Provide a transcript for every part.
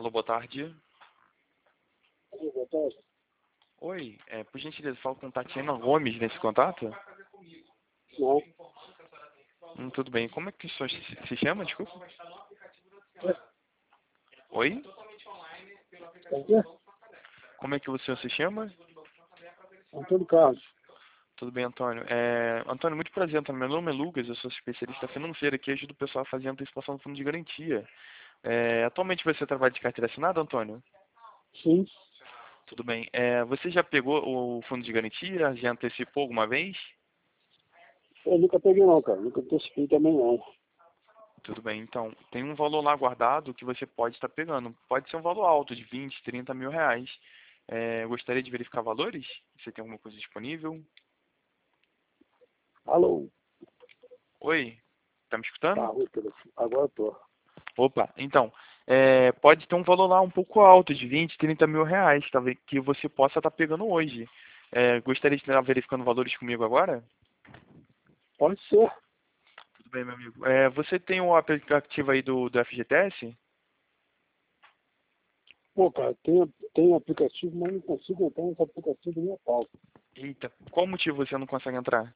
Alô, boa tarde. Oi, boa tarde. Oi, por gentileza, falo com Tatiana Gomes nesse contato? Não. Tudo bem. Como é que o senhor se chama, desculpa? É, Oi? é quê? Como é que o senhor se chama? Antônio Carlos. Tudo bem, Antônio. Antônio, muito prazer, Antônio. Meu nome é Lucas, eu sou especialista financeiro aqui, ajudo o pessoal a fazer a antecipação do fundo de garantia. Atualmente você trabalha de carteira assinada, Antônio? Sim. Tudo bem. Você já pegou o fundo de garantia? Já antecipou alguma vez? Eu nunca peguei não, cara. Nunca antecipei também não. Tudo bem, então, tem um valor lá guardado que você pode estar pegando. Pode ser um valor alto, de 20, 30 mil reais. Gostaria de verificar valores? Você tem alguma coisa disponível? Alô? Oi, tá me Tá, escutando? ruim o telefone. Agora eu tô. Opa, então, pode ter um valor lá um pouco alto, de 20, 30 mil reais, talvez, que você possa estar pegando hoje. Gostaria de estar verificando valores comigo agora? Pode ser. Tudo bem, meu amigo. Você tem o aplicativo aí do FGTS? Pô, cara, tem aplicativo, mas não consigo entrar nesse aplicativo da minha pauta. Eita, qual motivo você não consegue entrar?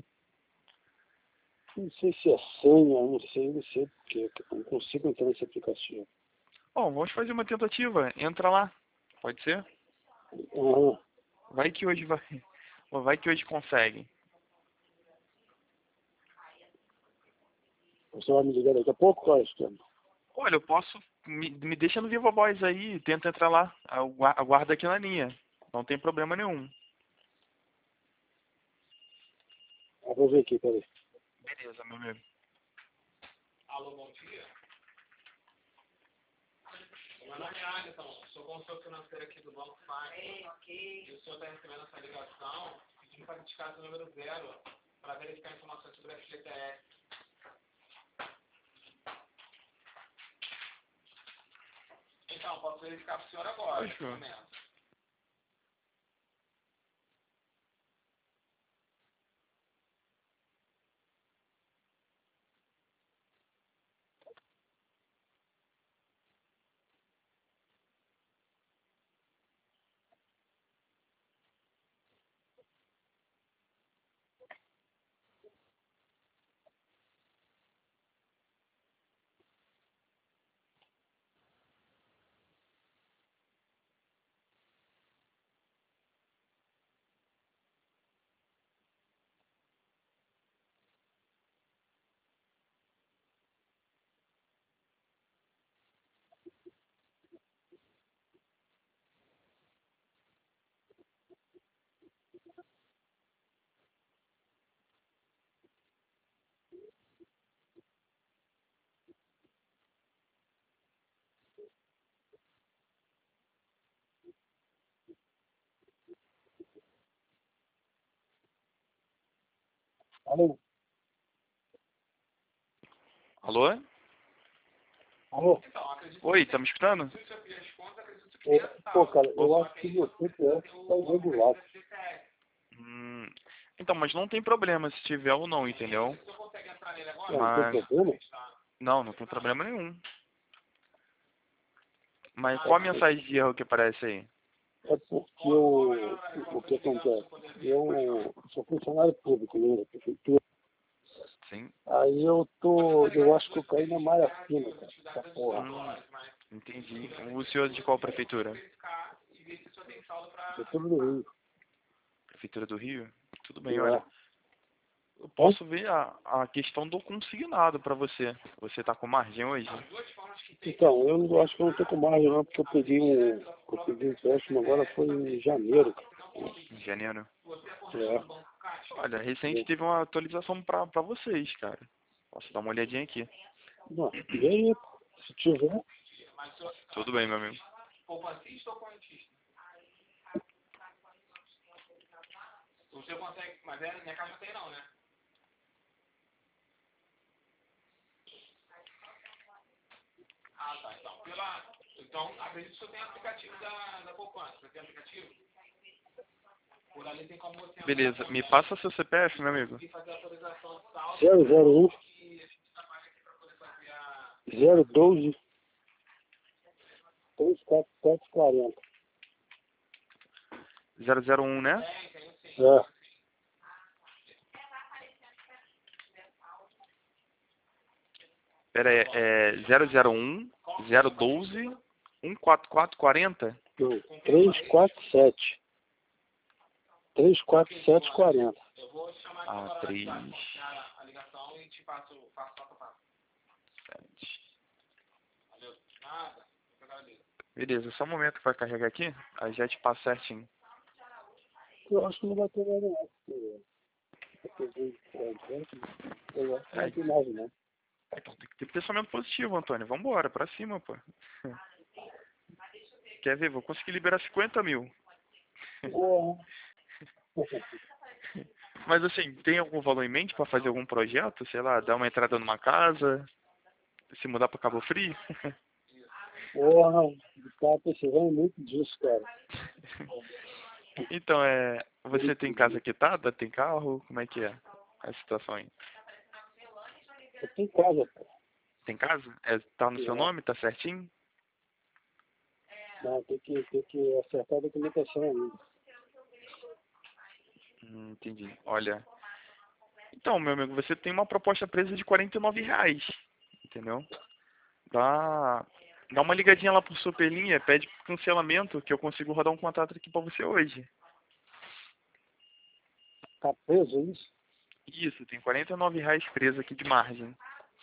Não sei se é senha, não sei porque eu não consigo entrar nesse aplicativo. Bom, vamos fazer uma tentativa. Entra lá. Pode ser? Ah, Vai que hoje vai. Vai que hoje consegue. você vai me ligar daqui a pouco, cara, Estevam? Olha, eu posso. Me deixa no Viva Voz aí, tenta entrar lá. Aguarda aqui na linha. Não tem problema nenhum. Ah, vou ver aqui, peraí. Beleza, meu amigo. Alô, bom dia. Meu nome é Alisson, sou consultor financeiro aqui do Banco FAC. Ok. E o senhor está recebendo essa ligação pedindo para indicar o número 0 para verificar informações sobre a FGTS. Então, posso verificar para o senhor agora, nesse momento. Alô? Alô? Alô? Oi, tá me escutando? Pô, cara, eu acho que o CPF está irregular. Hum, então, mas não tem problema se tiver ou não, entendeu? Não tem Mas, problema? não tem problema nenhum. Mas qual a mensagem de erro que aparece aí? É porque o que acontece? Eu sou funcionário público, né, da prefeitura. Sim. Aí eu acho que eu caí na malha fina, cara, essa porra. Entendi. O senhor de qual prefeitura? Prefeitura do Rio. Prefeitura do Rio? Tudo bem, olha. É. Eu Hã? posso ver a questão do consignado para você. Você tá com margem hoje? Então, eu não acho que eu não tô com margem não, porque eu peguei um empréstimo agora foi em janeiro, cara. Em janeiro? É. Olha, recente teve uma atualização para vocês, cara. Posso dar uma olhadinha aqui? Não, e aí, se tiver, Tudo bem, meu amigo. Você consegue, mas minha caixa tem não, né? Ah, tá. Então, acredito que você tem aplicativo da poupança. Você tem aplicativo? Por ali tem como você... Beleza. Me passa seu CPF, meu amigo. 001 012 34740. 001, né? É. Pera aí, 001 012 14440? Não, 347. 34740. Ah, 3. Beleza, só um momento que vai carregar aqui, aí já te passo certinho. Eu acho que não vai ter nada não. Eu acho que não tem mais não. Então tem que ter pensamento positivo, Antônio. Vambora, pra cima, pô. Quer ver? Vou conseguir liberar 50 mil. Porra. Mas assim, tem algum valor em mente pra fazer algum projeto? Sei lá, dar uma entrada numa casa, se mudar pra Cabo Frio? Porra, tá precisando muito disso, cara. Então, você tem casa quitada? Tem carro? Como é que é a situação aí? Eu tenho casa, cara. Tem casa? Tá no seu nome? Tá certinho? Não, tem que acertar a documentação ainda. Entendi. Olha, então, meu amigo, você tem uma proposta presa de R$ 49, entendeu? Dá uma ligadinha lá pro Superlinha, pede cancelamento, que eu consigo rodar um contrato aqui pra você hoje. Tá preso isso? Isso, tem R$ 49 preso aqui de margem.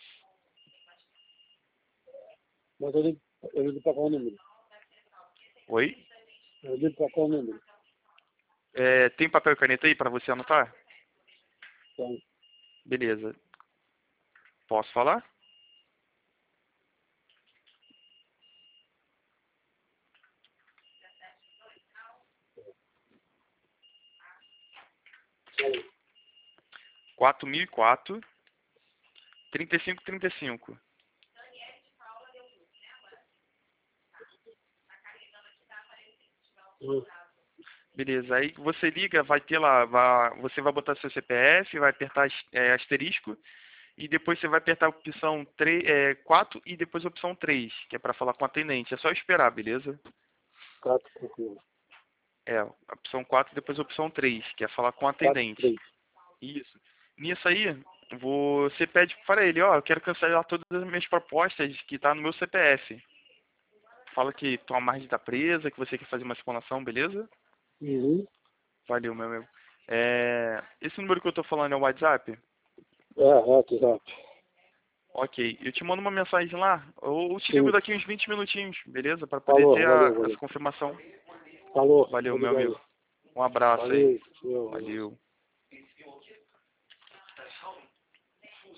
Mas eu ligo pra qual número? Oi? Eu ligo pra qual número? Tem papel e caneta aí pra você anotar? Então, Beleza. Posso falar? falei. 4004 3535. Beleza, aí você liga, vai ter lá, você vai botar seu CPF, vai apertar asterisco, e depois você vai apertar a opção 4 e depois a opção 3, que é para falar com o atendente. É só esperar, beleza? 4, tranquilo. A opção 4 e depois a opção 3, que é falar com o 4, atendente. 3. Isso. Nisso aí, você pede para ele, eu quero cancelar todas as minhas propostas que tá no meu CPF. Fala que tua margem tá presa, que você quer fazer uma simulação, beleza? Uhum. Valeu, meu amigo. Esse número que eu tô falando é o WhatsApp? WhatsApp. Ok, eu te mando uma mensagem lá, ou te ligo Sim. daqui uns 20 minutinhos, beleza? Para poder Falou, ter valeu. essa confirmação. Falou, Valeu, meu obrigado. amigo. Um abraço aí. Valeu. Valeu.